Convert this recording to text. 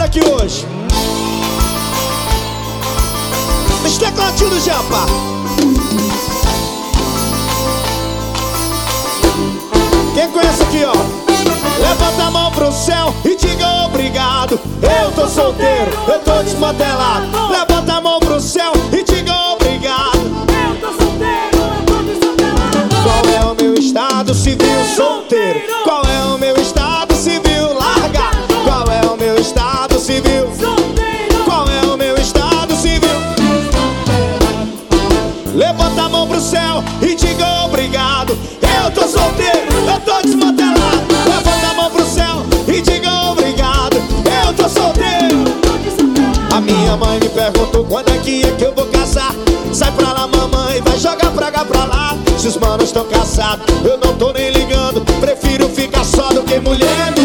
aqui hoje. Os tecladinhos do Japa. Quem conhece aqui, ó? Levanta a mão pro céu e diga obrigado. Eu tô solteiro, eu tô desmantelado. Levanta a mão pro céu e diga obrigado. Eu tô solteiro, eu tô desmantelado. Qual é o meu estado civil? Solteiro. Qual é o meu estado civil? Largado. Qual é o meu estado civil? Solteiro. Qual é o meu estado civil? Levanta a mão pro céu e diga obrigado. Eu tô solteiro, eu tô desmantelado. Levanta a mão pro céu e diga obrigado. Eu tô solteiro. A minha mãe me perguntou quando é que eu vou casar. Sai pra lá, mamãe, vai jogar praga pra lá. Se os manos estão casados, eu não tô nem ligando. Prefiro ficar só do que mulher.